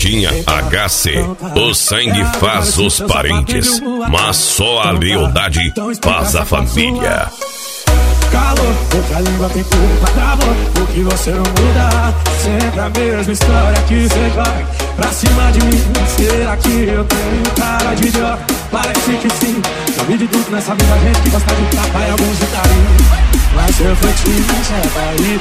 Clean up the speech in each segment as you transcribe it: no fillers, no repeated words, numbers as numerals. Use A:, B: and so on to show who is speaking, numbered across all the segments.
A: Carretinha HC. O sangue faz os parentes, mas só a lealdade faz a família.
B: Calor, outra língua tem culpa, calor, porque você não muda. Sempre a mesma história que você joga pra cima de mim. Será que eu tenho cara de idiota? Parece que sim. Já vi de tudo nessa vida, gente que gosta de tapa e alguns de carinho. Mas seu feitiço é daí.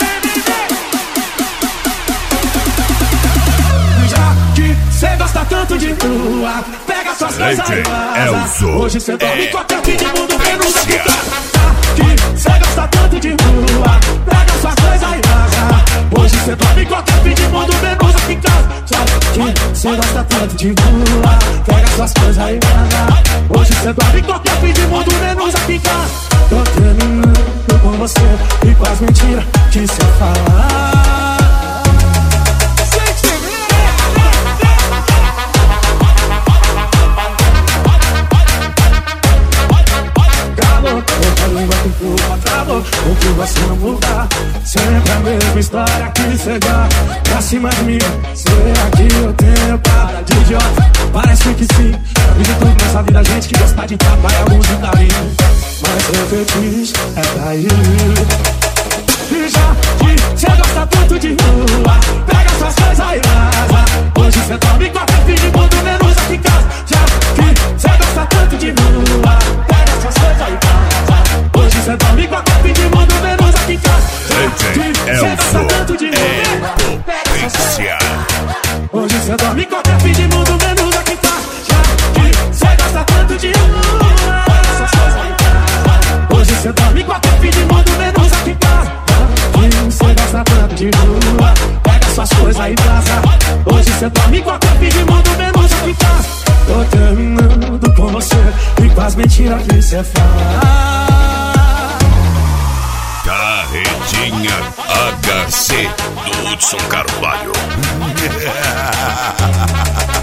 B: Já que cê gosta tanto de rua, pega suas coisas e vaza. Hoje cê dorme com a campo de mundo menos a casa. Cê gosta tanto de rua, pega suas coisas e vaza. Hoje cê dorme em qualquer fim de mundo, menos aqui em casa. Cê gosta tanto de rua, pega suas coisas e vaza. Hoje cê dorme em qualquer fim de mundo, menos aqui em casa. Tô terminando com você e com as mentiras que cê fala. O que você não muda, sempre a mesma história que cê dá pra cima de mim. Será que eu tenho cara de idiota? Parece que sim. E de tudo nessa vida, gente que gosta de tapa e alguns de carinho. Mas seu fetiche é daí. E já que cê gosta tanto de rua, pega suas coisas e vaza. Hoje cê dorme com a fim de mundo, menos aqui em casa. Já que cê gosta tanto de rua, pega suas coisas e vaza. Hoje cê dorme com a fim de mundo, menos aqui em casa. Cê gosta tanto de rua, pega suas coisas. Hoje cê dorme com a fim de mundo, menos aqui em casa. Já que cê gosta tanto de rua, pega suas coisas e vaza. Hoje cê dorme com a fim de mundo, menos aqui em casa. Cê gosta tanto de rua, pega suas coisas e vaza. Hoje cê dorme com a fim de mundo, menos aqui em casa. Tô terminando com você e com as mentiras que cê fala.
A: Carretinha HC do Hudson Carvalho.